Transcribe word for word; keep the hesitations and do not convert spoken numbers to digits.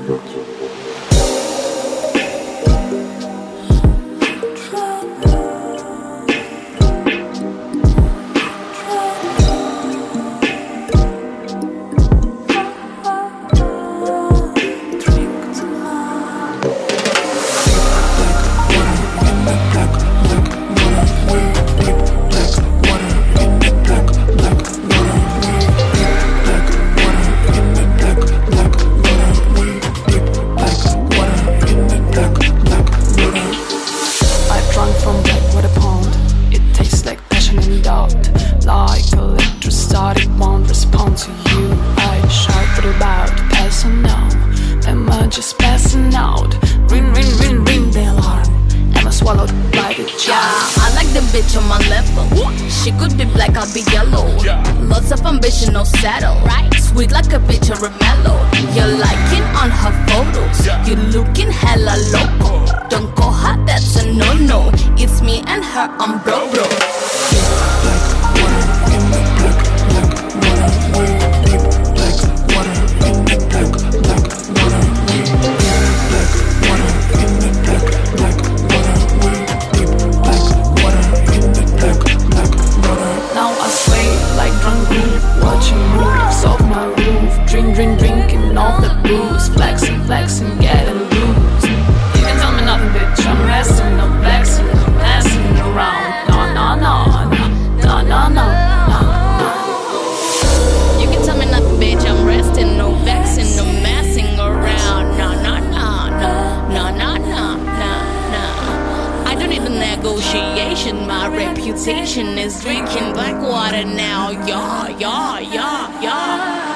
Just passing out. Ring, ring, ring, ring the alarm. Am I swallowed by the jar? Yeah, I like the bitch on my level. She could be black, I'll be yellow. Lots of ambition, no saddle. Right? Sweet like a bitch or a mellow. You're liking on her photos. You looking hella loco. Don't call her, that's a no-no. It's me and her, I'm bro bro. Drink, drinking all the booze, flexing, flexing, getting loose. You can tell me nothing, bitch. I'm resting, no flexing, no messing around. No, no, no, no, no, no, no, no. You can tell me nothing, bitch. I'm resting, no vexing, no messing around. No, no, no, no, no, no, no, no, no. I don't need a negotiation. My reputation is drinking black water now. Yeah, yeah, yeah, yeah.